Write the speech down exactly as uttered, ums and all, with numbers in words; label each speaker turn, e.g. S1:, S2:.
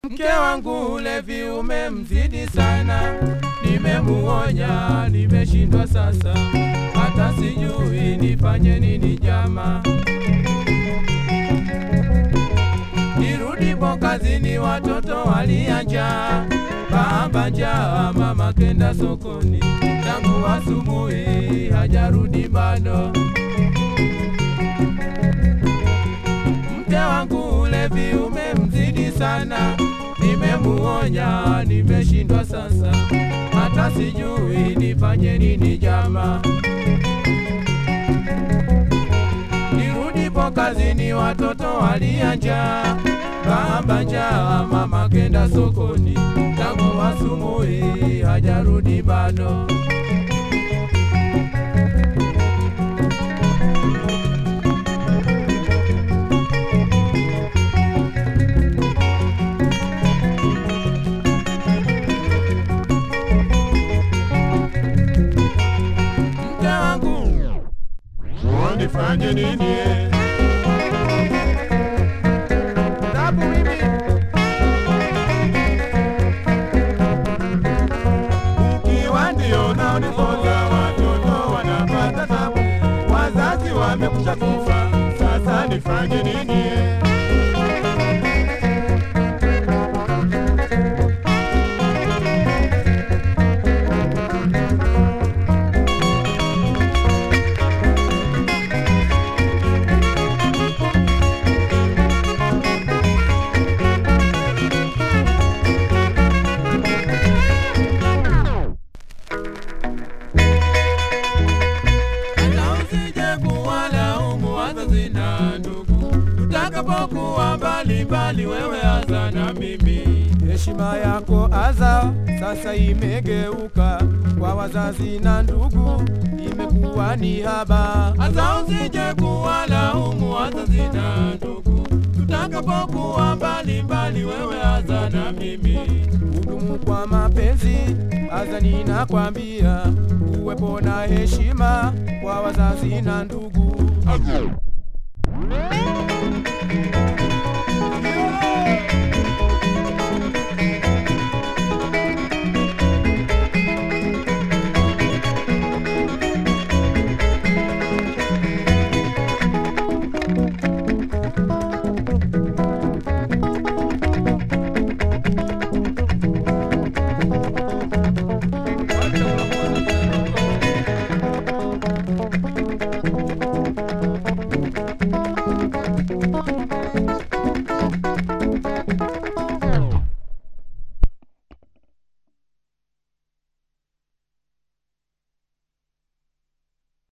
S1: Mke wangu ulevi umemzidi sana, nimemuonya, nimeshindwa sasa, hata sijui nifanye nini jama. Nirudi kazini watoto walianja, baba njaa, mama kenda sokoni, tangu asubuhi hajarudi bado. Mke wangu ulevi umemzidi sana, nimemuonya, nimeshindwa sasa, hata sijui nifanye nini jama. Nirudi kazini watoto walianja, baba njaa, mama kenda sokoni, tangu asubuhi hajarudi bado. Mke wangu nifanye nini? Tabu mimi ukiwa ndio unaonifunza, watoto wanapata tabu, wazazi wamekusha kufa, sasa nifanye nini? Tutakapokuwa mbali mbali, wewe aza na mimi. Heshima yako aza sasa imegeuka, kwa wazazi na ndugu imekuwa ni haba. Aza usije kuwalaumu wazazi na ndugu, tutakapokuwa mbali mbali, wewe aza na mimi. Udumu kwa mapenzi, aza ninakwambia, uwepo na heshima kwa wazazi na ndugu. Thank you.